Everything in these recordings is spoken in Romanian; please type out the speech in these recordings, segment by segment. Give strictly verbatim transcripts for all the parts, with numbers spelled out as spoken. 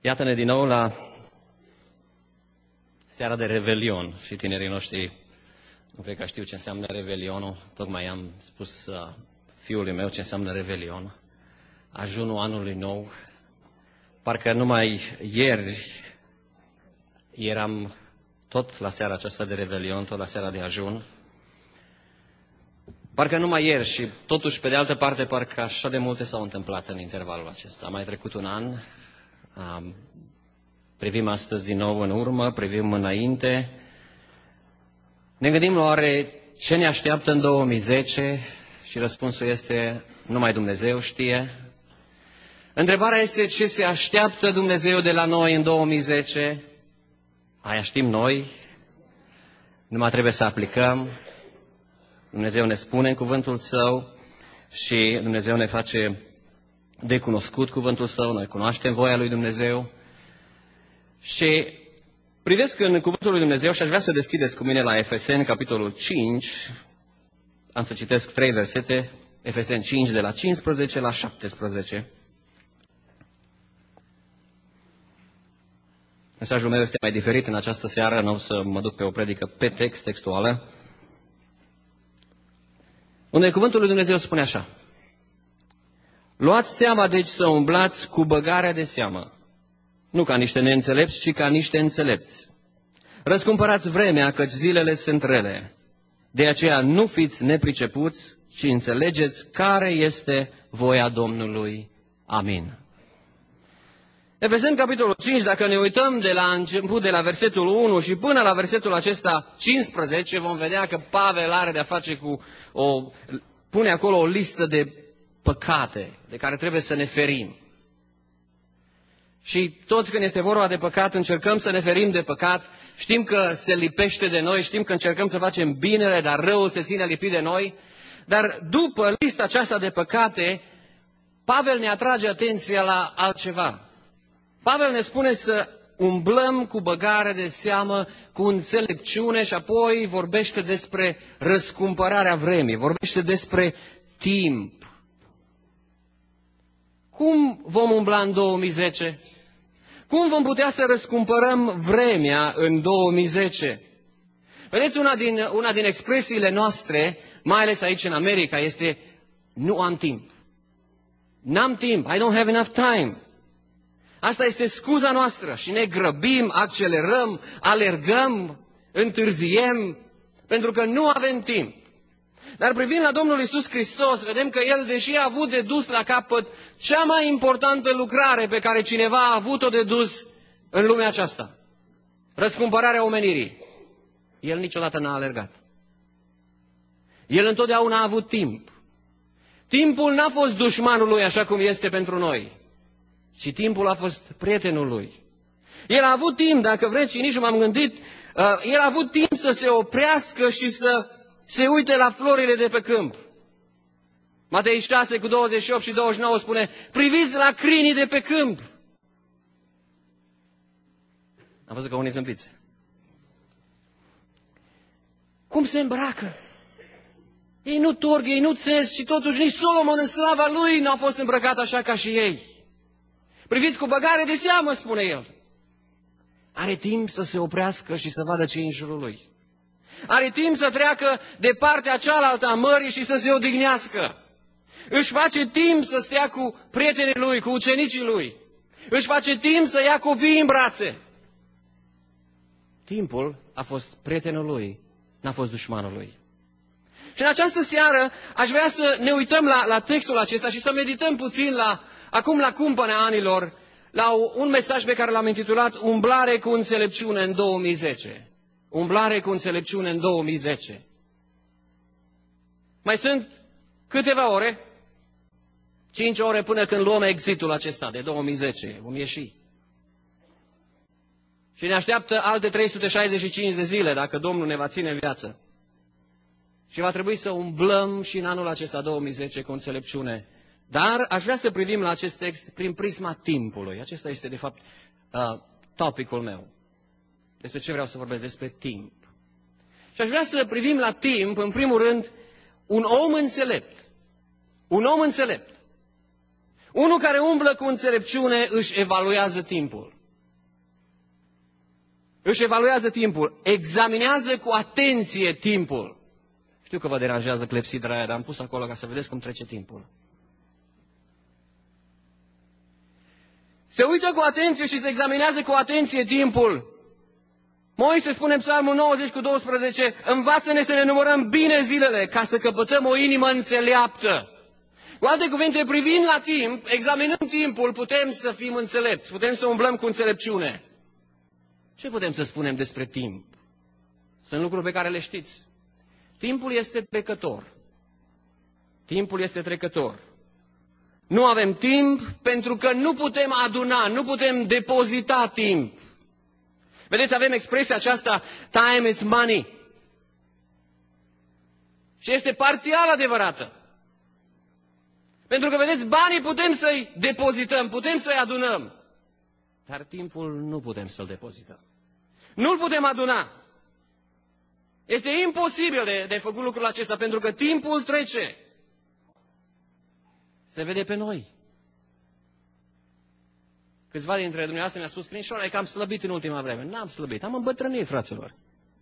Iată-ne din nou la seara de Revelion și tinerii noștri nu cred că știu ce înseamnă Revelionul. Tocmai am spus uh, fiului meu ce înseamnă Revelion. Ajunul anului nou. Parcă numai ieri eram tot la seara aceasta de Revelion, tot la seara de ajun. Parcă numai ieri și totuși, pe de altă parte, parcă așa de multe s-au întâmplat în intervalul acesta. A mai trecut un an, um, privim astăzi din nou în urmă, privim înainte. Ne gândim la oare ce ne așteaptă în două mii zece și răspunsul este numai Dumnezeu știe. Întrebarea este ce se așteaptă Dumnezeu de la noi în două mii zece. Aia știm noi, numai trebuie să aplicăm. Dumnezeu ne spune în cuvântul Său și Dumnezeu ne face de cunoscut cuvântul Său, noi cunoaștem voia lui Dumnezeu. Și privesc în cuvântul lui Dumnezeu și aș vrea să deschideți cu mine la Efeseni, capitolul cinci. Am să citesc trei versete, Efeseni cinci, de la cincisprezece la șaptesprezece. Mesajul meu este mai diferit în această seară, nu o să mă duc pe o predică pe text, textuală, unde cuvântul lui Dumnezeu spune așa: luați seama deci să umblați cu băgarea de seamă, nu ca niște neînțelepți, ci ca niște înțelepți. Răscumpărați vremea, căci zilele sunt rele. De aceea nu fiți nepricepuți, ci înțelegeți care este voia Domnului. Amin. Efeseni, capitolul cinci, dacă ne uităm de la început, de la versetul unu și până la versetul acesta cincisprezece, vom vedea că Pavel are de-a face cu o... pune acolo o listă de păcate de care trebuie să ne ferim. Și toți când este vorba de păcat, încercăm să ne ferim de păcat, știm că se lipește de noi, știm că încercăm să facem binele, dar răul se ține lipit de noi. Dar după lista aceasta de păcate, Pavel ne atrage atenția la altceva. Pavel ne spune să umblăm cu băgare de seamă, cu înțelepciune și apoi vorbește despre răscumpărarea vremii, vorbește despre timp. Cum vom umbla în două mii zece? Cum vom putea să răscumpărăm vremea în două mii zece? Vedeți, una din, una din expresiile noastre, mai ales aici în America, este nu am timp. N-am timp, I don't have enough time. Asta este scuza noastră și ne grăbim, accelerăm, alergăm, întârziem, pentru că nu avem timp. Dar privind la Domnul Iisus Hristos, vedem că El, deși a avut de dus la capăt cea mai importantă lucrare pe care cineva a avut-o de dus în lumea aceasta, răscumpărarea omenirii, El niciodată n-a alergat. El întotdeauna a avut timp. Timpul n-a fost dușmanul Lui așa cum este pentru noi, ci timpul a fost prietenul Lui. El a avut timp, dacă vreți, și nici nu m-am gândit, uh, El a avut timp să se oprească și să se uite la florile de pe câmp. Matei șase cu douăzeci și opt și douăzeci și nouă spune: priviți la crinii de pe câmp. Am văzut că unii zâmbiți. Cum se îmbracă? Ei nu torg, ei nu țes și totuși nici Solomon în slava lui nu a fost îmbrăcat așa ca și ei. Priviți cu băgare de seamă, spune el. Are timp să se oprească și să vadă ce e în jurul lui. Are timp să treacă de partea cealaltă a mării și să se odihnească. Își face timp să stea cu prietenii lui, cu ucenicii lui. Își face timp să ia copiii în brațe. Timpul a fost prietenul lui, n-a fost dușmanul lui. Și în această seară aș vrea să ne uităm la, la textul acesta și să medităm puțin la, acum la cumpăna anilor, la un mesaj pe care l-am intitulat Umblare cu înțelepciune în două mii zece. Umblare cu înțelepciune în două mii zece. Mai sunt câteva ore, cinci ore până când luăm exitul acesta de două mii zece. Vom ieși. Și ne așteaptă alte trei sute șaizeci și cinci de zile dacă Domnul ne va ține în viață. Și va trebui să umblăm și în anul acesta două mii zece cu înțelepciune. Dar aș vrea să privim la acest text prin prisma timpului. Acesta este, de fapt, uh, topicul meu. Despre ce vreau să vorbesc? Despre timp. Și aș vrea să privim la timp, în primul rând, un om înțelept. Un om înțelept. Unul care umblă cu înțelepciune își evaluează timpul. își evaluează timpul, examinează cu atenție timpul. Știu că vă deranjează clepsidra aia, dar am pus acolo ca să vedeți cum trece timpul. Se uită cu atenție și se examinează cu atenție timpul. Moise spune în Psalmul nouăzeci cu doisprezece, învață-ne să ne numărăm bine zilele, ca să căpătăm o inimă înțeleaptă. Cu alte cuvinte, privind la timp, examinând timpul, putem să fim înțelepți, putem să umblăm cu înțelepciune. Ce putem să spunem despre timp? Sunt lucruri pe care le știți. Timpul este trecător. Timpul este trecător. Nu avem timp pentru că nu putem aduna, nu putem depozita timp. Vedeți, avem expresia aceasta, time is money. Și este parțial adevărată. Pentru că, vedeți, banii putem să-i depozităm, putem să-i adunăm. Dar timpul nu putem să-l depozităm. Nu-l putem aduna. Este imposibil de, de făcut lucrul acesta, pentru că timpul trece. Se vede pe noi. Câțiva dintre dumneavoastră mi-a spus, Crinișoara, ai cam slăbit în ultima vreme. N-am slăbit, am îmbătrânit, fraților.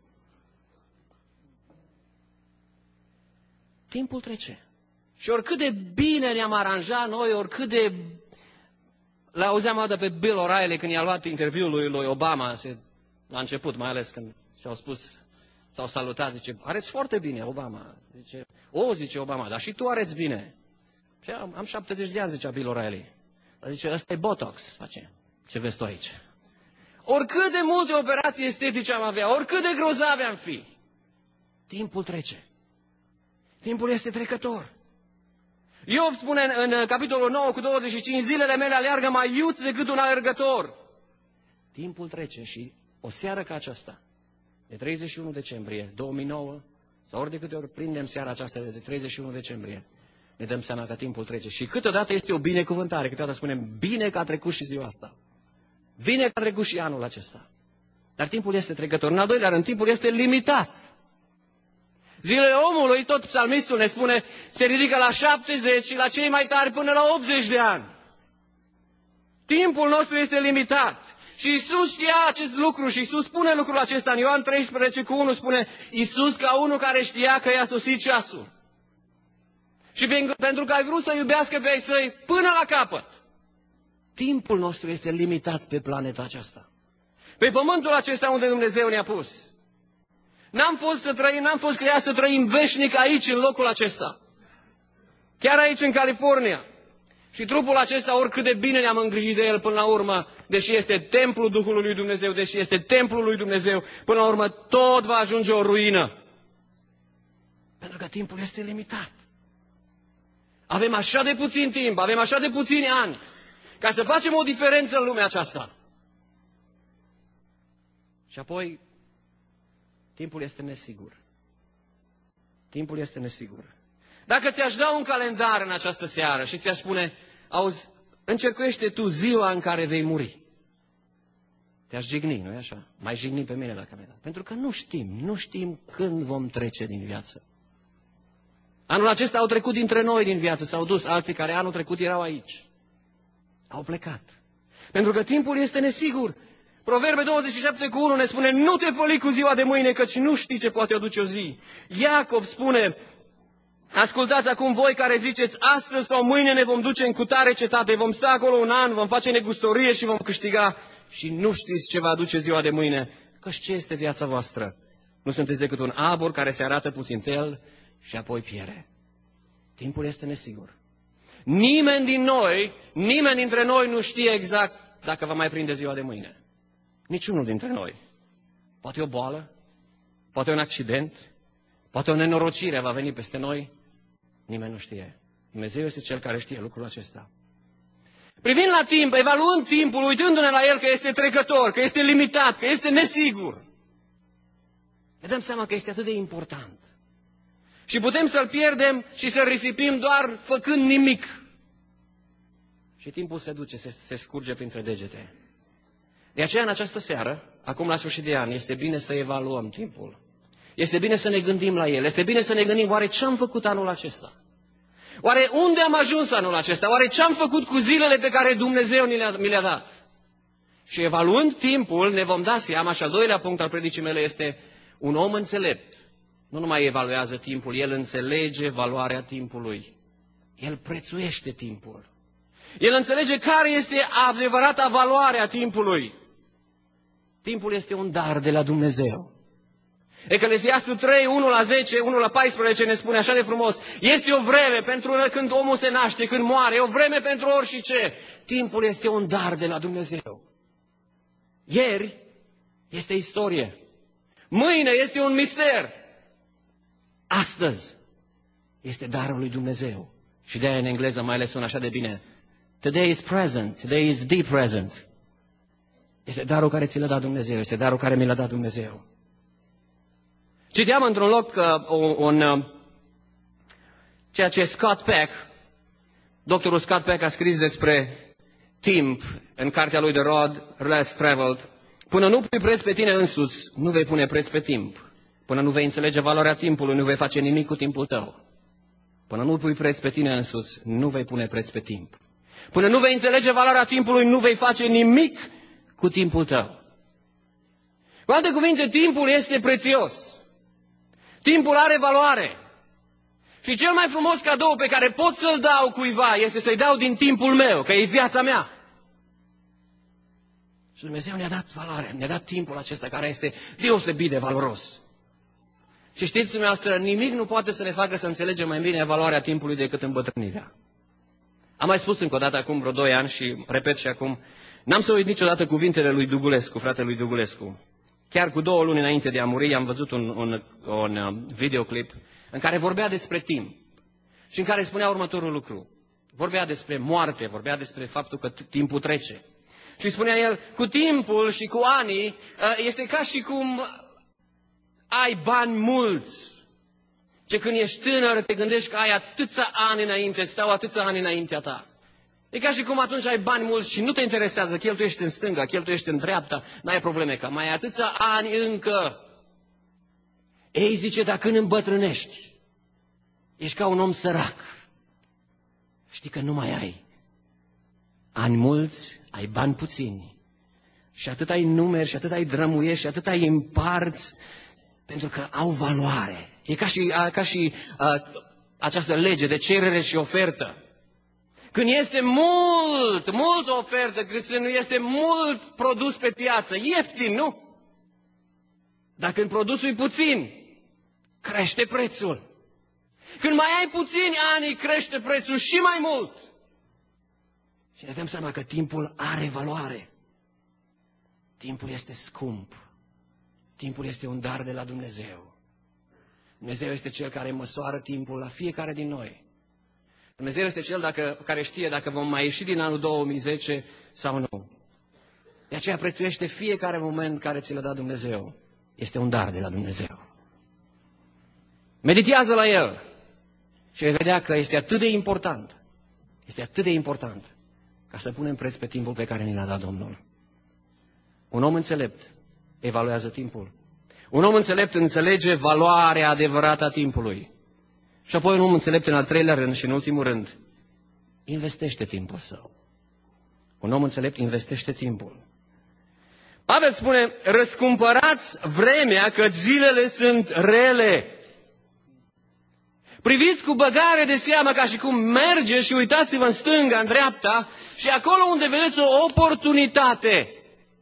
Timpul trece. Și oricât de bine ne-am aranjat noi, oricât de... L-auzeam o dată pe Bill O'Reilly când i-a luat interviul lui, lui Obama, se... la început, mai ales când și-au spus, s-au salutat, zice, areți foarte bine, Obama. Zice, o, zice Obama, dar și tu areți bine. Și am, am șaptezeci de ani, zicea Bill O'Reilly. Dar zice, ăsta e Botox, face. Ce vezi tu aici? Oricât de multe operații estetice am avea, oricât de grozave am fi, timpul trece. Timpul este trecător. Iov spune în, în capitolul nouă cu douăzeci și cinci, zilele mele aleargă mai iut decât un alergător. Timpul trece și o seară ca aceasta, de treizeci și unu decembrie două mii nouă, sau ori de câte ori prindem seara aceasta de treizeci și unu decembrie, ne dăm seama că timpul trece. Și câteodată este o binecuvântare, câteodată spunem, bine că a trecut și ziua asta. Bine că a trecut și anul acesta. Dar timpul este trecător. În al doilea rând, timpul este limitat. Zilele omului, tot psalmistul ne spune, se ridică la șaptezeci și la cei mai tari până la optzeci de ani. Timpul nostru este limitat. Și Iisus știa acest lucru și Iisus spune lucrul acesta în Ioan treisprezece cu unu, spune Iisus ca unul care știa că i-a sosit ceasul. Și pentru că ai vrut să iubească pe ai săi până la capăt. Timpul nostru este limitat pe planeta aceasta. Pe pământul acesta unde Dumnezeu ne-a pus. N-am fost să trăim, n-am fost creat să trăim veșnic aici, în locul acesta. Chiar aici, în California. Și trupul acesta, oricât de bine ne-am îngrijit de el până la urmă, deși este templul Duhului lui Dumnezeu, deși este templul lui Dumnezeu, până la urmă tot va ajunge o ruină. Pentru că timpul este limitat. Avem așa de puțin timp, avem așa de puțini ani, ca să facem o diferență în lumea aceasta. Și apoi, timpul este nesigur. Timpul este nesigur. Dacă ți-aș da un calendar în această seară și ți-aș spune, auzi, încercuiește tu ziua în care vei muri. Te-aș jigni, nu-i așa? Mai jigni pe mine dacă mi-ai dat. Pentru că nu știm, nu știm când vom trece din viață. Anul acesta au trecut dintre noi din viață, s-au dus alții care anul trecut erau aici. Au plecat. Pentru că timpul este nesigur. Proverbe douăzeci și șapte cu unu ne spune, nu te făli cu ziua de mâine, căci nu știi ce poate aduce o zi. Iacov spune, ascultați acum voi care ziceți, astăzi sau mâine ne vom duce în cutare cetate, vom sta acolo un an, vom face negustorie și vom câștiga. Și nu știți ce va aduce ziua de mâine, căci ce este viața voastră? Nu sunteți decât un abur care se arată puțintel și apoi piere. Timpul este nesigur. Nimeni din noi, nimeni dintre noi nu știe exact dacă va mai prinde ziua de mâine. Niciunul dintre noi. Poate o boală, poate un accident, poate o nenorocire va veni peste noi. Nimeni nu știe. Dumnezeu este Cel care știe lucrul acesta. Privind la timp, evaluând timpul, uitându-ne la el că este trecător, că este limitat, că este nesigur, ne dăm seama că este atât de important. Și putem să-l pierdem și să-l risipim doar făcând nimic. Și timpul se duce, se, se scurge printre degete. De aceea, în această seară, acum la sfârșit de an, este bine să evaluăm timpul. Este bine să ne gândim la el. Este bine să ne gândim, oare ce am făcut anul acesta? Oare unde am ajuns anul acesta? Oare ce am făcut cu zilele pe care Dumnezeu mi le-a, mi le-a dat? Și evaluând timpul, ne vom da seama, și al doilea punct al predicii mele este un om înțelept. Nu numai evaluează timpul, el înțelege valoarea timpului. El prețuiește timpul. El înțelege care este adevărata valoare a timpului. Timpul este un dar de la Dumnezeu. Eclesiastul trei, unu la zece, unu la paisprezece ne spune așa de frumos: este o vreme pentru când omul se naște, când moare, e o vreme pentru orice. Timpul este un dar de la Dumnezeu. Ieri este istorie. Mâine este un mister. Astăzi este darul lui Dumnezeu. Și de-aia în engleză mai ales sună așa de bine: today is present, today is the present. Este darul care ți l-a dat Dumnezeu, este darul care mi l-a dat Dumnezeu. Citeam într-un loc că un, un, ceea ce Scott Peck, doctorul Scott Peck a scris despre timp în cartea lui The Road Less Traveled: până nu pui preț pe tine însuți, nu vei pune preț pe timp. Până nu vei înțelege valoarea timpului, nu vei face nimic cu timpul tău. Până nu pui preț pe tine însuți, nu vei pune preț pe timp. Până nu vei înțelege valoarea timpului, nu vei face nimic cu timpul tău. Cu alte cuvinte, timpul este prețios. Timpul are valoare. Și cel mai frumos cadou pe care pot să-l dau cuiva este să-i dau din timpul meu, că e viața mea. Și Dumnezeu ne-a dat valoare, ne-a dat timpul acesta care este deosebit de valoros. Și știți, dumneavoastră, nimic nu poate să ne facă să înțelegem mai bine valoarea timpului decât îmbătrânirea. Am mai spus încă o dată acum vreo doi ani și repet și acum, n-am să uit niciodată cuvintele lui Dugulescu, fratelui Dugulescu. Chiar cu două luni înainte de a muri am văzut un, un, un videoclip în care vorbea despre timp și în care spunea următorul lucru. Vorbea despre moarte, vorbea despre faptul că timpul trece. Și spunea el: cu timpul și cu anii este ca și cum ai bani mulți. Ce când ești tânăr te gândești că ai atâția ani înainte, stau atâția ani înaintea ta. E ca și cum atunci ai bani mulți și nu te interesează, cheltuiești în stânga, cheltuiești în dreapta, n-ai probleme, că mai ai atâția ani încă. Ei, zice, dar când îmbătrânești, ești ca un om sărac. Știi că nu mai ai ani mulți, ai bani puțini. Și atât ai numeri, și atât ai drămuiești, și atât ai împarți, pentru că au valoare. E ca și, ca și a, această lege de cerere și ofertă. Când este mult, mult ofertă, când nu este mult produs pe piață, ieftin, nu? Dar când produsul e puțin, crește prețul. Când mai ai puțini ani, crește prețul și mai mult. Și ne dăm seama că timpul are valoare. Timpul este scump. Timpul este un dar de la Dumnezeu. Dumnezeu este Cel care măsoară timpul la fiecare din noi. Dumnezeu este Cel dacă, care știe dacă vom mai ieși din anul două mii zece sau nu. De aceea prețuiește fiecare moment care ți l-a dat Dumnezeu. Este un dar de la Dumnezeu. Meditează la el și vei vedea că este atât de important, este atât de important ca să punem preț pe timpul pe care ni l-a dat Domnul. Un om înțelept evaluează timpul. Un om înțelept înțelege valoarea adevărată a timpului. Și apoi un om înțelept în al treilea rând și în ultimul rând investește timpul său. Un om înțelept investește timpul. Pavel spune: răscumpărați vremea, că zilele sunt rele. Priviți cu băgare de seamă ca și cum mergeți și uitați-vă în stânga, în dreapta și acolo unde vedeți o oportunitate.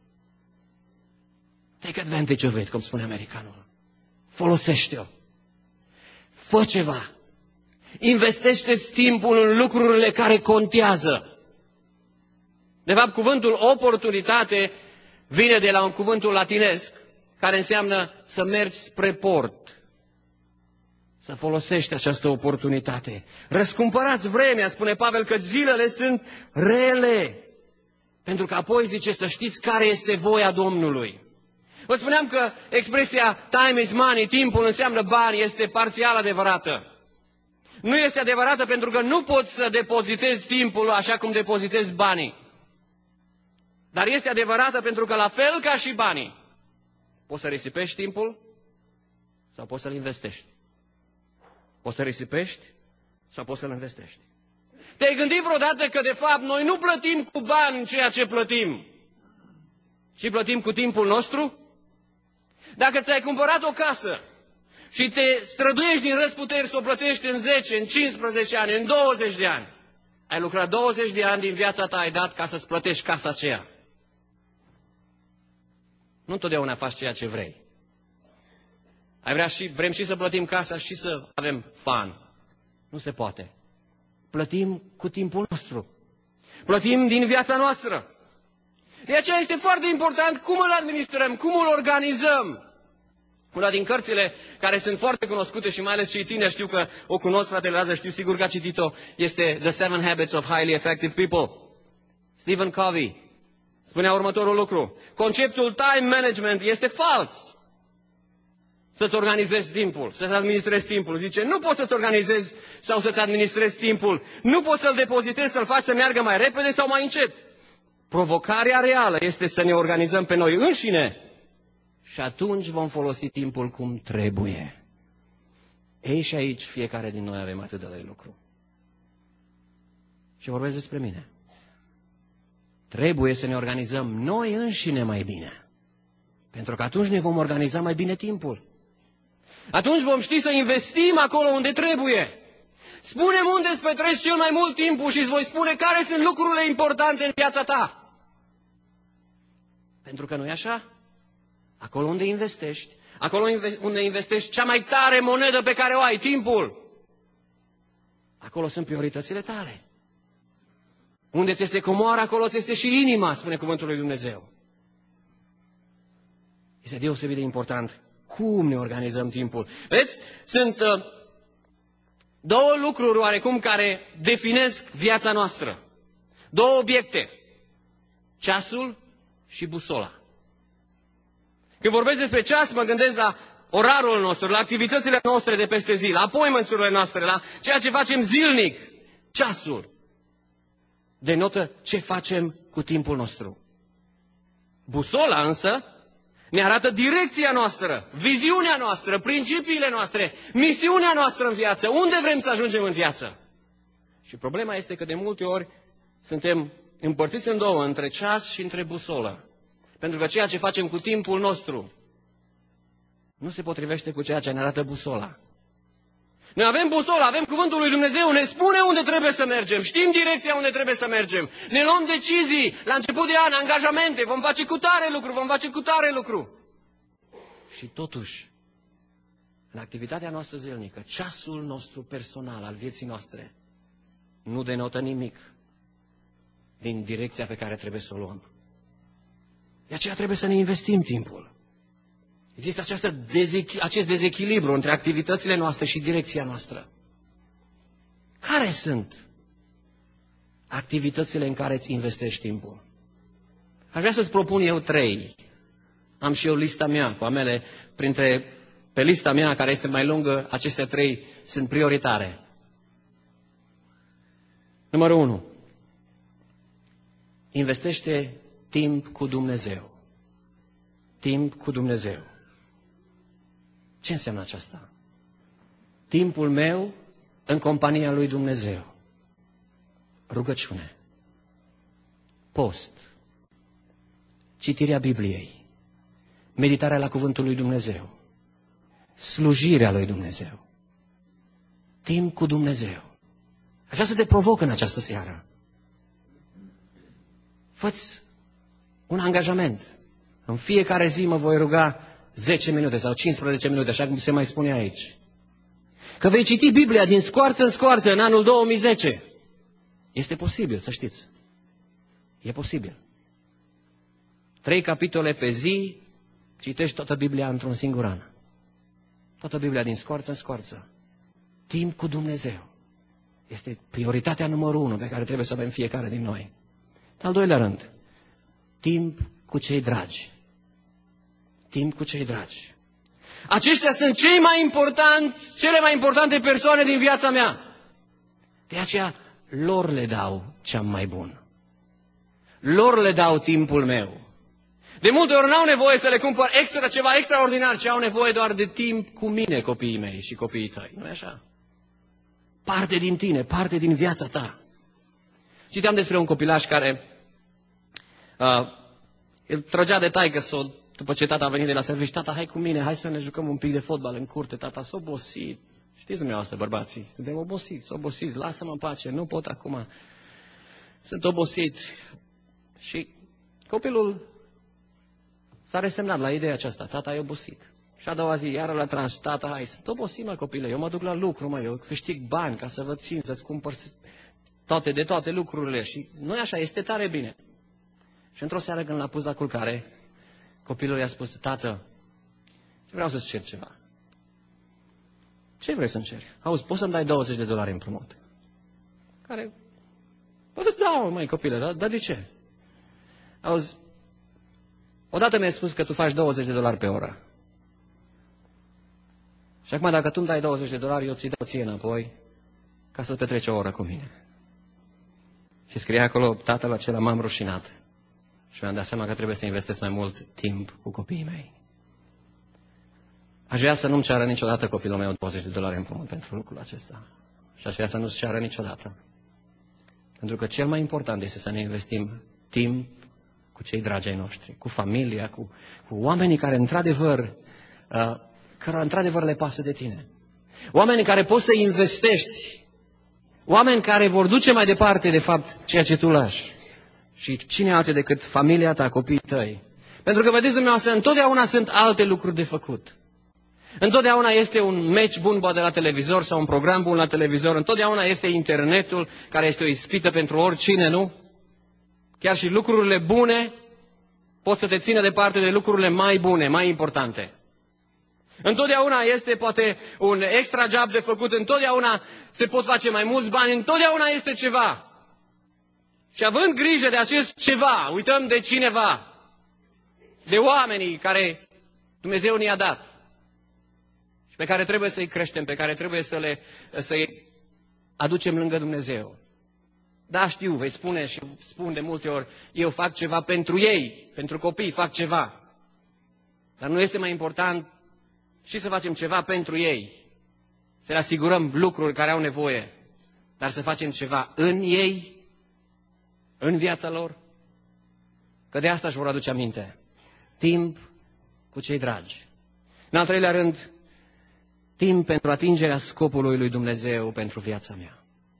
Take advantage of it, cum spune americanul. Folosește-o. Fă ceva. Investește-ți timpul în lucrurile care contează. De fapt, cuvântul oportunitate vine de la un cuvântul latinesc care înseamnă să mergi spre port. Să folosești această oportunitate. Răscumpărați vremea, spune Pavel, că zilele sunt rele. Pentru că apoi zice să știți care este voia Domnului. Vă spuneam că expresia time is money, timpul înseamnă bani, este parțial adevărată. Nu este adevărată pentru că nu poți să depozitezi timpul așa cum depozitezi banii. Dar este adevărată pentru că la fel ca și banii, poți să risipești timpul sau poți să-l investești. Poți să risipești sau poți să-l investești. Te-ai gândit vreodată că de fapt noi nu plătim cu bani ceea ce plătim? și plătim cu timpul nostru? Dacă ți-ai cumpărat o casă și te străduiești din răzputeri să o plătești în zece, în cincisprezece ani, în douăzeci de ani, ai lucrat douăzeci de ani din viața ta, ai dat ca să-ți plătești casa aceea. Nu întotdeauna faci ceea ce vrei. Ai vrea și, vrem și să plătim casa și să avem fun. Nu se poate. Plătim cu timpul nostru. Plătim din viața noastră. De aceea este foarte important cum îl administrăm, cum îl organizăm. Una din cărțile care sunt foarte cunoscute și mai ales cei tineri știu că o cunosc, fratele Lazar, știu sigur că a citit-o, este The Seven Habits of Highly Effective People. Stephen Covey spunea următorul lucru. Conceptul time management este fals. Să-ți organizezi timpul, să-ți administrezi timpul. Zice, nu poți să-ți organizezi sau să-ți administrezi timpul. Nu poți să-l depozitezi, să-l faci să meargă mai repede sau mai încet. Provocarea reală este să ne organizăm pe noi înșine și atunci vom folosi timpul cum trebuie. Ei, și aici fiecare din noi avem atât de lucru. Și vorbesc despre mine. Trebuie să ne organizăm noi înșine mai bine. Pentru că atunci ne vom organiza mai bine timpul. Atunci vom ști să investim acolo unde trebuie. Spune-mi unde îți petreci cel mai mult timpul și îți voi spune care sunt lucrurile importante în viața ta. Pentru că nu e așa? Acolo unde investești, acolo unde investești cea mai tare monedă pe care o ai, timpul, acolo sunt prioritățile tale. Unde ți este comoara, acolo ți este și inima, spune cuvântul lui Dumnezeu. Este deosebit de important cum ne organizăm timpul. Vedeți, sunt uh, două lucruri oarecum care definesc viața noastră. Două obiecte. Ceasul și busola. Când vorbesc despre ceas, mă gândesc la orarul nostru, la activitățile noastre de peste zi, la appointments-urile noastre, la ceea ce facem zilnic. Ceasul denotă ce facem cu timpul nostru. Busola însă ne arată direcția noastră, viziunea noastră, principiile noastre, misiunea noastră în viață, unde vrem să ajungem în viață. Și problema este că de multe ori suntem împărțiți în două, între ceas și între busolă. Pentru că ceea ce facem cu timpul nostru nu se potrivește cu ceea ce ne arată busola. Noi avem busola, avem cuvântul lui Dumnezeu, ne spune unde trebuie să mergem, știm direcția unde trebuie să mergem, ne luăm decizii la început de an, angajamente, vom face cu tare lucru, vom face cu tare lucru. Și totuși, în activitatea noastră zilnică, ceasul nostru personal al vieții noastre nu denotă nimic din direcția pe care trebuie să o luăm. De aceea trebuie să ne investim timpul. Există această dezech- acest dezechilibru între activitățile noastre și direcția noastră. Care sunt activitățile în care îți investești timpul? Aș vrea să-ți propun eu trei. Am și eu lista mea cu amele, printre, pe lista mea care este mai lungă, acestea trei sunt prioritare. Numărul unu. Investește timp cu Dumnezeu. Timp cu Dumnezeu. Ce înseamnă aceasta? Timpul meu în compania lui Dumnezeu. Rugăciune. Post. Citirea Bibliei. Meditarea la cuvântul lui Dumnezeu. Slujirea lui Dumnezeu. Timp cu Dumnezeu. Așa să te provoc în această seară. Fă-ți un angajament. În fiecare zi mă voi ruga zece minute sau cincisprezece minute, așa cum se mai spune aici. Că vei citi Biblia din scoarță în scoarță în anul două mii zece. Este posibil, să știți. E posibil. Trei capitole pe zi, citești toată Biblia într-un singur an. Toată Biblia din scoarță în scoarță. Timp cu Dumnezeu. Este prioritatea numărul unu pe care trebuie să avem fiecare din noi. Al doilea rând, timp cu cei dragi. Timp cu cei dragi. Aceștia sunt cei mai importanți, cele mai importante persoane din viața mea. De aceea, lor le dau cea mai bun. Lor le dau timpul meu. De multe ori n-au nevoie să le cumpăr extra, ceva extraordinar, ci au nevoie doar de timp cu mine, copiii mei și copiii tăi. Nu-i așa? Parte din tine, parte din viața ta. Citeam despre un copilaș care uh, El trăgea de taică-s-o după ce tata a venit de la serviciu. Tata, hai cu mine, hai să ne jucăm un pic de fotbal în curte. Tata s-a obosit. Știți dumneavoastră, bărbații, suntem obosiți, obosiți, lasă-mă în pace, nu pot acum. Sunt obosit. Și copilul s-a resemnat la ideea aceasta. Tata e obosit. Și a doua zi, iară l-a tras. Tata, hai, sunt obosit, mă, copile, eu mă duc la lucru, mă, eu câștig bani ca să vă țin, să-ți cumpăr toate, de toate lucrurile. Și nu e așa, este tare bine. Și într-o seară când l-a pus la culcare, copilul i-a spus, tată, vreau să-ți cer ceva. Ce vrei să-mi ceri? Auzi, poți să-mi dai douăzeci de dolari împrumut? Care? Păi îți dau, măi, copile, dar da, de ce? Auzi, odată mi-ai spus că tu faci douăzeci de dolari pe oră. Și acum dacă tu îmi dai douăzeci de dolari, eu ți dau ție înapoi ca să petreci o oră cu mine. Și scria acolo, tatăl acela, m-am rușinat. Și mi-am dat seama că trebuie să investesc mai mult timp cu copiii mei. Aș vrea să nu-mi ceară niciodată copilul meu douăzeci de dolari împrumut pentru lucrul acesta. Și aș vrea să nu-ți ceară niciodată. Pentru că cel mai important este să ne investim timp cu cei dragi ai noștri, cu familia, cu, cu oamenii care într-adevăr, uh, care într-adevăr le pasă de tine. Oamenii care poți să investești. Oameni care vor duce mai departe, de fapt, ceea ce tu lași. Și cine alții decât familia ta, copiii tăi. Pentru că, vedeți dumneavoastră, întotdeauna sunt alte lucruri de făcut. Întotdeauna este un meci bun de la televizor sau un program bun la televizor. Întotdeauna este internetul, care este o ispită pentru oricine, nu? Chiar și lucrurile bune pot să te țină departe de lucrurile mai bune, mai importante. Întotdeauna este poate un extra job de făcut, întotdeauna se pot face mai mulți bani, întotdeauna este ceva. Și având grijă de acest ceva, uităm de cineva, de oamenii care Dumnezeu ne-a dat și pe care trebuie să-i creștem, pe care trebuie să le, să-i aducem lângă Dumnezeu. Da, știu, vei spune și spun de multe ori, eu fac ceva pentru ei, pentru copii, fac ceva. Dar nu este mai important și să facem ceva pentru ei, să le asigurăm lucruri care au nevoie, dar să facem ceva în ei, în viața lor, că de asta își vor aduce aminte. Timp cu cei dragi. În al treilea rând, timp pentru atingerea scopului lui Dumnezeu pentru viața mea.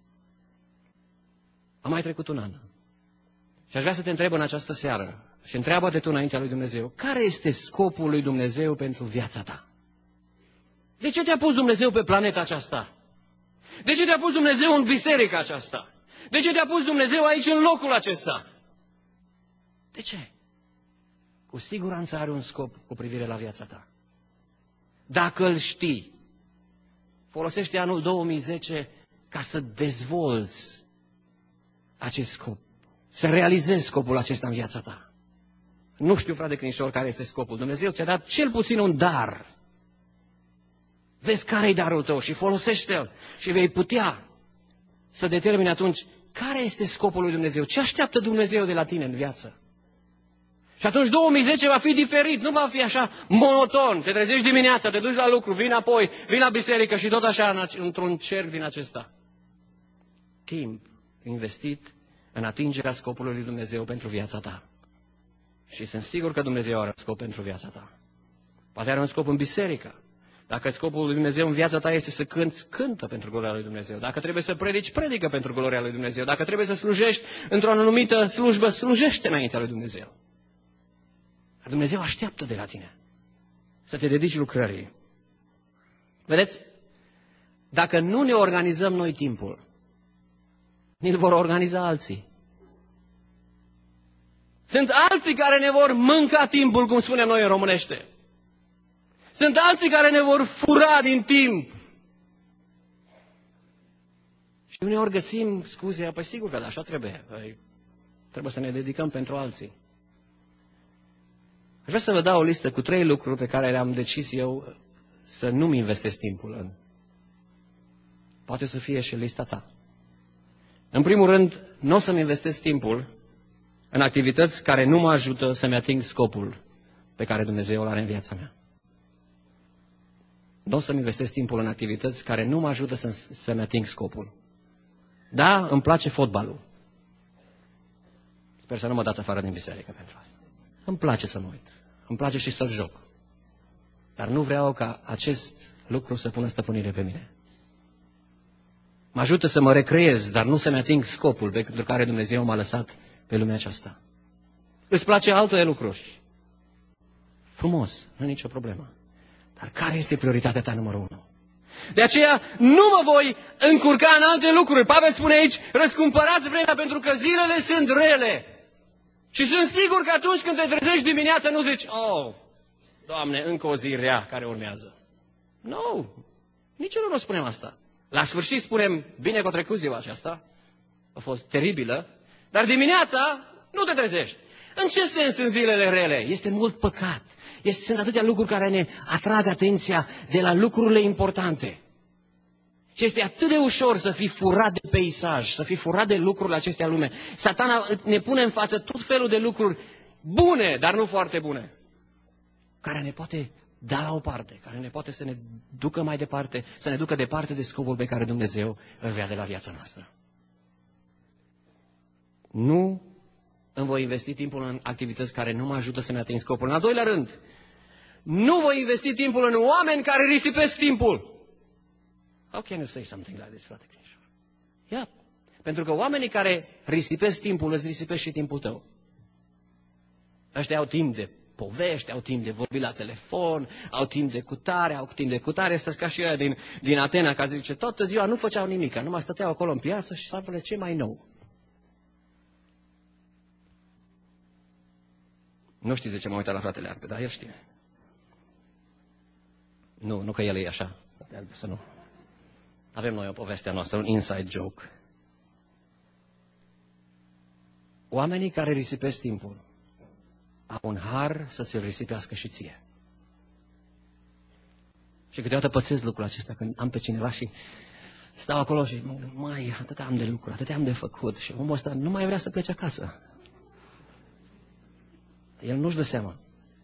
A mai trecut un an. Și aș vrea să te întreb în această seară și întreabă-te tu înaintea lui Dumnezeu, care este scopul lui Dumnezeu pentru viața ta? De ce te-a pus Dumnezeu pe planeta aceasta? De ce te-a pus Dumnezeu în biserica aceasta? De ce te-a pus Dumnezeu aici în locul acesta? De ce? Cu siguranță are un scop cu privire la viața ta. Dacă îl știi, folosește anul două mii zece ca să dezvolți acest scop, să realizezi scopul acesta în viața ta. Nu știu, frate Crinișor, care este scopul. Dumnezeu ți-a dat cel puțin un dar. Vezi care-i darul tău și folosește-l și vei putea să determini atunci care este scopul lui Dumnezeu, ce așteaptă Dumnezeu de la tine în viață. Și atunci două mii zece va fi diferit, nu va fi așa monoton. Te trezești dimineața, te duci la lucru, vii înapoi, vii la biserică și tot așa într-un cerc din acesta. Timp investit în atingerea scopului lui Dumnezeu pentru viața ta. Și sunt sigur că Dumnezeu are un scop pentru viața ta. Poate are un scop în biserică. Dacă scopul lui Dumnezeu în viața ta este să cânți, cântă pentru gloria lui Dumnezeu. Dacă trebuie să predici, predică pentru gloria lui Dumnezeu. Dacă trebuie să slujești într-o anumită slujbă, slujește înaintea lui Dumnezeu. Dar Dumnezeu așteaptă de la tine să te dedici lucrării. Vedeți? Dacă nu ne organizăm noi timpul, ni-l vor organiza alții. Sunt alții care ne vor mânca timpul, cum spunem noi în românește. Sunt alții care ne vor fura din timp. Și uneori găsim scuze, păi sigur că da, așa trebuie. Păi, trebuie să ne dedicăm pentru alții. Aș vrea să vă dau o listă cu trei lucruri pe care le-am decis eu să nu-mi investesc timpul în. Poate să fie și lista ta. În primul rând, nu o să-mi investesc timpul în activități care nu mă ajută să-mi ating scopul pe care Dumnezeu îl are în viața mea. Nu o să-mi investesc timpul în activități care nu mă ajută să, să-mi ating scopul. Da, îmi place fotbalul. Sper să nu mă dați afară din biserică pentru asta. îmi place să mă uit, îmi place și să-l joc. Dar nu vreau ca acest lucru să pună stăpânire pe mine. Mă ajută să mă recreez, dar nu să-mi ating scopul pentru care Dumnezeu m-a lăsat pe lumea aceasta. Îți place alte lucruri? Frumos, nu e nicio problemă. Dar care este prioritatea ta numărul unu? De aceea nu mă voi încurca în alte lucruri. Pavel spune aici, răscumpărați vremea pentru că zilele sunt rele. Și sunt sigur că atunci când te trezești dimineața nu zici, oh, Doamne, încă o zi rea care urmează. Nu, no, nici nu spunem asta. La sfârșit spunem, bine că a trecut ziua aceasta, a fost teribilă, dar dimineața nu te trezești. În ce sens sunt zilele rele? Este mult păcat. Este, sunt atâtea lucruri care ne atrag atenția de la lucrurile importante. Și este atât de ușor să fii furat de peisaj, să fii furat de lucrurile acestea în lume. Satana ne pune în față tot felul de lucruri bune, dar nu foarte bune, care ne poate da la o parte, care ne poate să ne ducă mai departe, să ne ducă departe de scopul pe care Dumnezeu îl vrea de la viața noastră. Nu îmi voi investi timpul în activități care nu mă ajută să-mi ating scopul. În al doilea rând, nu voi investi timpul în oameni care risipesc timpul. How can you say something like this, frate Crișor? Yeah. Pentru că oamenii care risipesc timpul, îți risipesc și timpul tău. Ăștia au timp de povești, au timp de vorbi la telefon, au timp de cutare, au timp de cutare. Să ca și ăia din, din Atena, care zice, toată ziua nu făceau nimic, numai stăteau acolo în piață și să ce mai nou. Nu știți de ce m-am uitat la fratele Arpe, dar el știe. Nu, nu că el e așa. Să nu. Avem noi o poveste a noastră, un inside joke. Oamenii care risipesc timpul au un har să ți-l risipească și ție. Și câteodată pățesc lucrul acesta când am pe cineva și stau acolo și mai, atâtea am de lucru, atâtea am de făcut și omul ăsta nu mai vrea să plece acasă. El nu-și dă seama.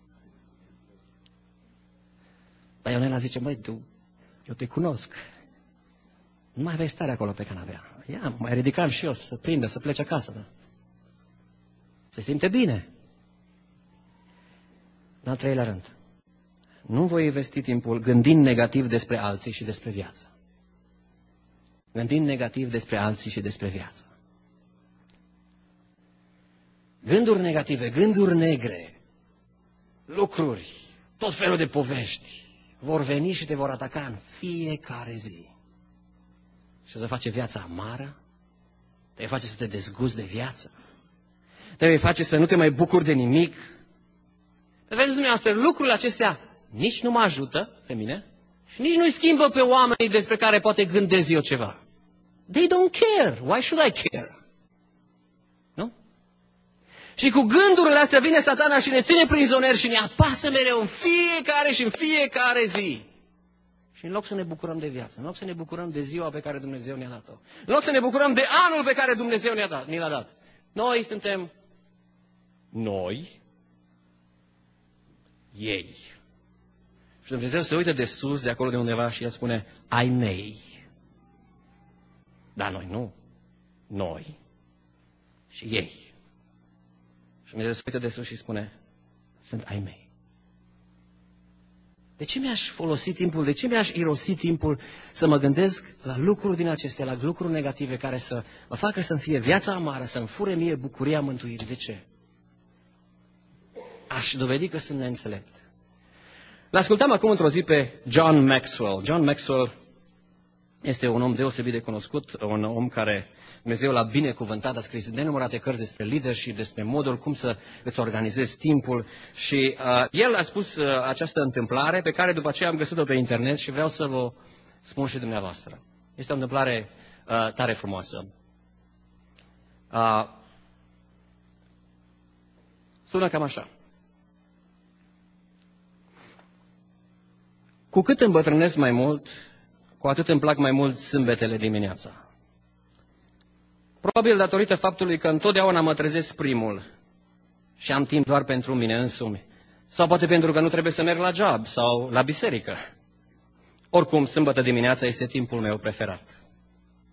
Dar Ionela zice, măi, tu, eu te cunosc. Nu mai aveai stare acolo pe canapea. Ia, mai ridicam și eu să prindă, să plece acasă. Da? Se simte bine. În al treilea rând, nu voi investi timpul gândind negativ despre alții și despre viață. Gândind negativ despre alții și despre viață. Gânduri negative, gânduri negre, lucruri, tot felul de povești vor veni și te vor ataca în fiecare zi. Și să face viața amară, te vei face să te dezgusti de viață, te vei face să nu te mai bucuri de nimic. Vedeți dumneavoastră, lucrurile acestea nici nu mă ajută pe mine și nici nu-i schimbă pe oamenii despre care poate gândesc eu ceva. They don't care. Why should I care? Nu? Și cu gândurile astea vine Satana și ne ține prizonieri și ne apasă mereu în fiecare și în fiecare zi. Și în loc să ne bucurăm de viață, în loc să ne bucurăm de ziua pe care Dumnezeu ne-a dat-o, în loc să ne bucurăm de anul pe care Dumnezeu ne-a dat, ne l-a dat, noi suntem noi, ei. Și Dumnezeu se uită de sus, de acolo de undeva și El spune, ai mei. Dar noi nu. Noi și ei. Și Dumnezeu se uită de sus și spune, sunt ai mei. De ce mi-aș folosi timpul, de ce mi-aș irosi timpul să mă gândesc la lucruri din acestea, la lucruri negative care să mă facă să-mi fie viața amară, să-mi fure mie bucuria mântuirii? De ce? Aș dovedi că sunt neînțelept. L-ascultam acum într-o zi pe John Maxwell. John Maxwell este un om deosebit de cunoscut, un om care Dumnezeu l-a binecuvântat, a scris nenumărate cărți despre leadership, despre modul cum să îți organizezi timpul și uh, el a spus uh, această întâmplare pe care după aceea am găsit-o pe internet și vreau să vă spun și dumneavoastră. Este o întâmplare uh, tare frumoasă. Uh, sună cam așa. Cu cât îmbătrânesc mai mult, cu atât îmi plac mai mult sâmbetele dimineața. Probabil datorită faptului că întotdeauna mă trezesc primul și am timp doar pentru mine însumi. Sau poate pentru că nu trebuie să merg la job sau la biserică. Oricum, sâmbătă dimineața este timpul meu preferat.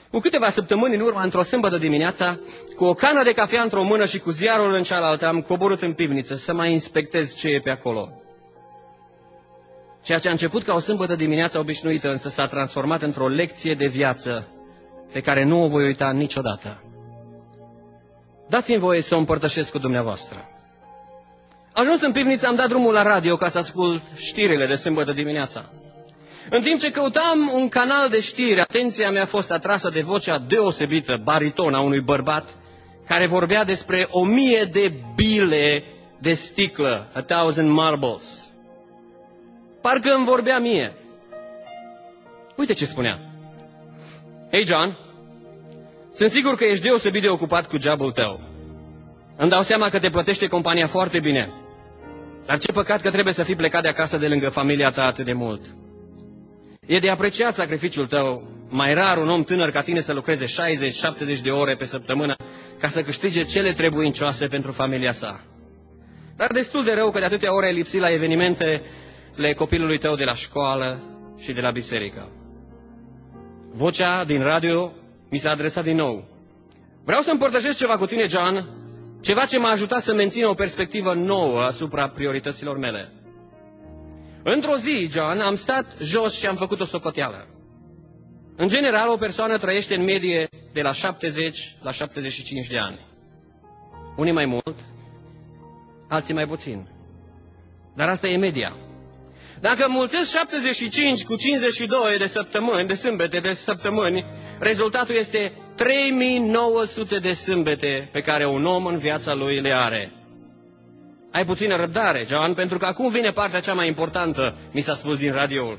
Cu câteva săptămâni în urmă, într-o sâmbătă dimineața, cu o cană de cafea într-o mână și cu ziarul în cealaltă, am coborât în pivniță să mai inspectez ce e pe acolo. Ceea ce a început ca o sâmbătă dimineața obișnuită, însă s-a transformat într-o lecție de viață pe care nu o voi uita niciodată. Dați-mi voie să o împărtășesc cu dumneavoastră. Ajuns în pivniță, am dat drumul la radio ca să ascult știrile de sâmbătă dimineața. În timp ce căutam un canal de știri, atenția mea a fost atrasă de vocea deosebită, bariton, a unui bărbat care vorbea despre o mie de bile de sticlă, a thousand marbles. Parcă îmi vorbea mie. Uite ce spunea. Hei, John, sunt sigur că ești deosebit de ocupat cu jobul tău. Îmi dau seama că te plătește compania foarte bine. Dar ce păcat că trebuie să fii plecat de acasă de lângă familia ta atât de mult. E de apreciat sacrificiul tău. Mai rar un om tânăr ca tine să lucreze șaizeci șaptezeci de ore pe săptămână ca să câștige cele trebuincioase pentru familia sa. Dar destul de rău că de atâtea ore ai lipsit la evenimentele copilului tău de la școală și de la biserică. Vocea din radio mi s-a adresat din nou. Vreau să împărtășesc ceva cu tine, John, ceva ce m-a ajutat să mențin o perspectivă nouă asupra priorităților mele. Într-o zi, John, am stat jos și am făcut o socoteală. În general, o persoană trăiește în medie de la șaptezeci la șaptezeci și cinci de ani. Unii mai mult, alții mai puțin. Dar asta e media. Dacă mulțesc șaptezeci și cinci cu cincizeci și doi de săptămâni, de sâmbete, de săptămâni, rezultatul este trei mii nouă sute de sâmbete pe care un om în viața lui le are. Ai puțină răbdare, John, pentru că acum vine partea cea mai importantă, mi s-a spus din radioul.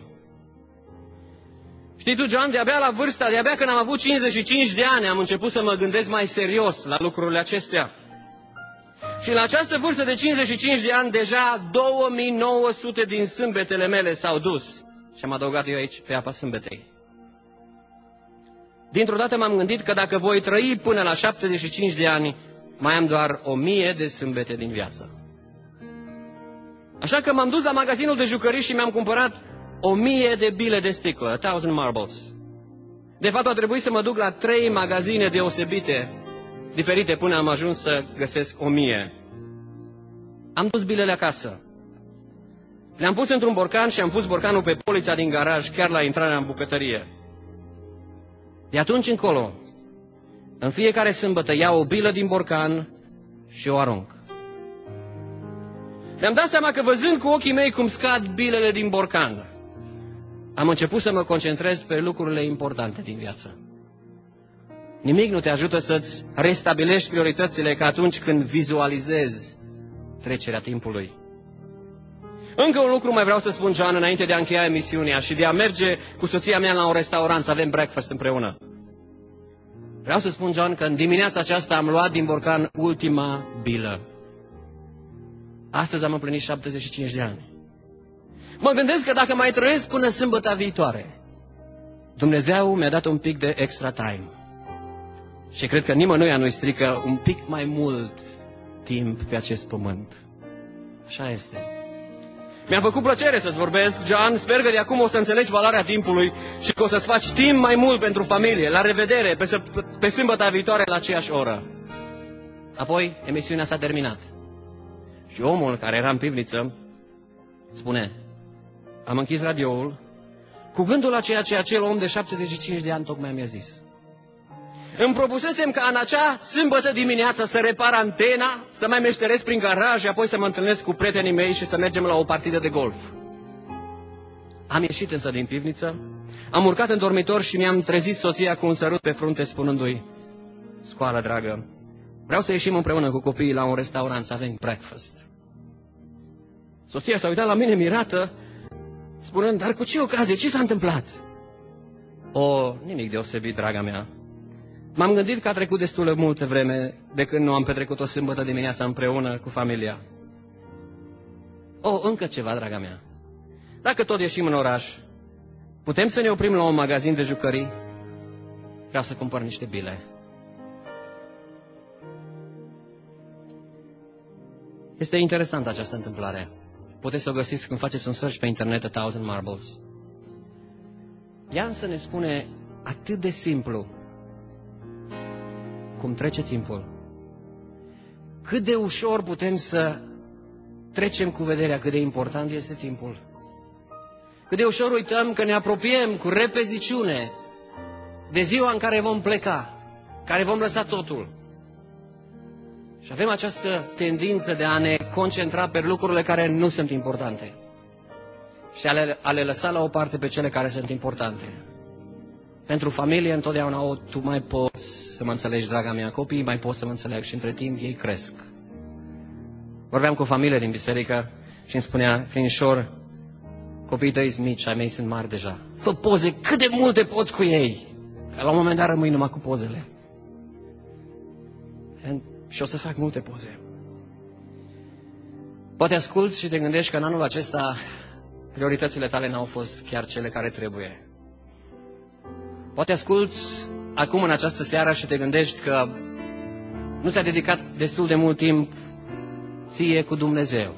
Știi tu, John, de-abia la vârsta, de-abia când am avut cincizeci și cinci de ani, am început să mă gândesc mai serios la lucrurile acestea. Și la această vârstă de cincizeci și cinci de ani, deja două mii nouă sute din sâmbetele mele s-au dus. Și am adăugat eu aici pe apa sâmbetei. Dintr-o dată m-am gândit că dacă voi trăi până la șaptezeci și cinci de ani, mai am doar o mie de sâmbete din viață. Așa că m-am dus la magazinul de jucării și mi-am cumpărat o mie de bile de sticlă, a thousand marbles. De fapt, a trebuit să mă duc la trei magazine deosebite, diferite, până am ajuns să găsesc o mie. Am dus bilele acasă. Le-am pus într-un borcan și am pus borcanul pe polița din garaj, chiar la intrarea în bucătărie. De atunci încolo, în fiecare sâmbătă, iau o bilă din borcan și o arunc. Mi-am dat seama că văzând cu ochii mei cum scad bilele din borcan, am început să mă concentrez pe lucrurile importante din viață. Nimic nu te ajută să-ți restabilești prioritățile ca atunci când vizualizezi trecerea timpului. Încă un lucru mai vreau să spun, John, înainte de a încheia emisiunea și de a merge cu soția mea la un restaurant să avem breakfast împreună. Vreau să spun, John, că în dimineața aceasta am luat din borcan ultima bilă. Astăzi am împlinit șaptezeci și cinci de ani. Mă gândesc că dacă mai trăiesc până sâmbătă viitoare, Dumnezeu mi-a dat un pic de extra time. Și cred că nimănui nu-i strică un pic mai mult timp pe acest pământ. Așa este. Mi-a făcut plăcere să-ți vorbesc, John. Sper că de acum o să înțelegi valoarea timpului și că o să-ți faci timp mai mult pentru familie. La revedere, pe, pe sâmbătă viitoare la aceeași oră. Apoi, emisiunea s-a terminat. Și omul care era în pivniță spune: am închis radioul cu gândul la ceea ce acel om de șaptezeci și cinci de ani tocmai mi-a zis. Îmi propusesem ca în acea sâmbătă dimineață să repar antena, să mai meșteresc prin garaj, apoi să mă întâlnesc cu prietenii mei și să mergem la o partidă de golf. Am ieșit însă din pivniță, am urcat în dormitor și mi-am trezit soția cu un sărut pe frunte spunându-i: scoală, dragă, vreau să ieșim împreună cu copiii la un restaurant să avem breakfast. Soția s-a uitat la mine mirată, spunând: dar cu ce ocazie? Ce s-a întâmplat? O, nimic deosebit, draga mea. M-am gândit că a trecut destul de multă vreme de când nu am petrecut o sâmbătă dimineața împreună cu familia. O, încă ceva, draga mea. Dacă tot ieșim în oraș, putem să ne oprim la un magazin de jucării? Vreau să cumpăr niște bile. Este interesantă această întâmplare. Puteți să o găsiți când faceți un search pe internet, a thousand marbles. Ea însă ne spune atât de simplu cum trece timpul, cât de ușor putem să trecem cu vederea cât de important este timpul. Cât de ușor uităm că ne apropiem cu repeziciune de ziua în care vom pleca, care vom lăsa totul. Și avem această tendință de a ne concentra pe lucrurile care nu sunt importante și a le, a le lăsa la o parte pe cele care sunt importante. Pentru familie întotdeauna, o, tu mai poți să mă înțelegi, draga mea, copiii mai pot să mă înțeleg și între timp ei cresc. Vorbeam cu o familie din biserică și îmi spunea, Clinișor, copiii tăi sunt mici, ai mei sunt mari deja. Fă poze cât de multe poți cu ei. Că la un moment dat rămâi numai cu pozele. Și o să fac multe poze. Poate asculți și te gândești că în anul acesta prioritățile tale n-au fost chiar cele care trebuie. Poate asculți acum în această seară și te gândești că nu ți-a dedicat destul de mult timp ție cu Dumnezeu.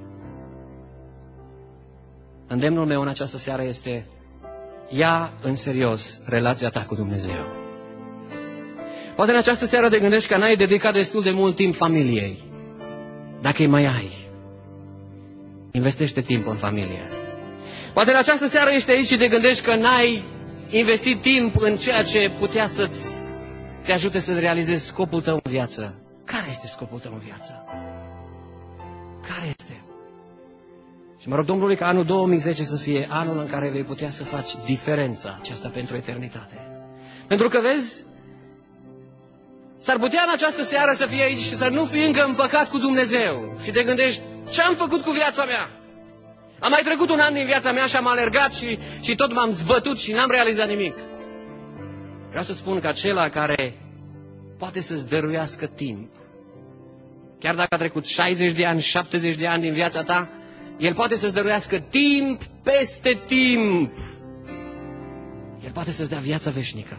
Îndemnul meu în această seară este: ia în serios relația ta cu Dumnezeu. Poate în această seară te gândești că n-ai dedicat destul de mult timp familiei. Dacă îi mai ai, investește timp în familie. Poate în această seară ești aici și te gândești că n-ai investit timp în ceea ce putea să-ți te ajute să realizezi scopul tău în viață. Care este scopul tău în viață? Care este? Și mă rog Domnului ca anul două mii zece să fie anul în care vei putea să faci diferența aceasta pentru eternitate. Pentru că vezi, s-ar putea în această seară să fii aici și să nu fii încă împăcat cu Dumnezeu. Și te gândești, ce am făcut cu viața mea? Am mai trecut un an din viața mea și am alergat și, și tot m-am zbătut și n-am realizat nimic. Vreau să spun că acela care poate să-ți dăruiască timp, chiar dacă a trecut șaizeci de ani, șaptezeci de ani din viața ta, El poate să-ți dăruiască timp peste timp. El poate să-ți dea viața veșnică.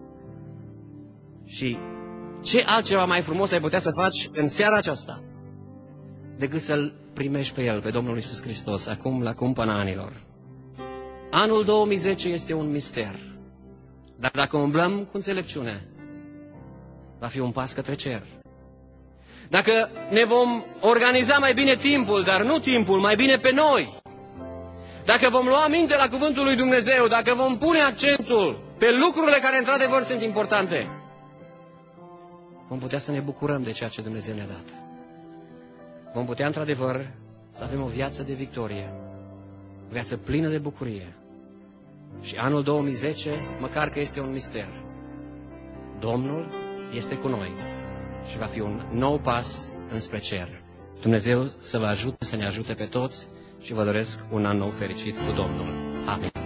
Și ce altceva mai frumos ai putea să faci în seara aceasta decât să-L primești pe El, pe Domnul Iisus Hristos, acum la cumpăna anilor. Anul două mii zece este un mister. Dar dacă umblăm cu înțelepciune, va fi un pas către cer. Dacă ne vom organiza mai bine timpul, dar nu timpul, mai bine pe noi, dacă vom lua minte la cuvântul lui Dumnezeu, dacă vom pune accentul pe lucrurile care într-adevăr sunt importante, vom putea să ne bucurăm de ceea ce Dumnezeu ne-a dat. Vom putea într-adevăr să avem o viață de victorie, o viață plină de bucurie. Și anul două mii zece, măcar că este un mister, Domnul este cu noi și va fi un nou pas înspre cer. Dumnezeu să vă ajute, să ne ajute pe toți și vă doresc un an nou fericit cu Domnul. Amin.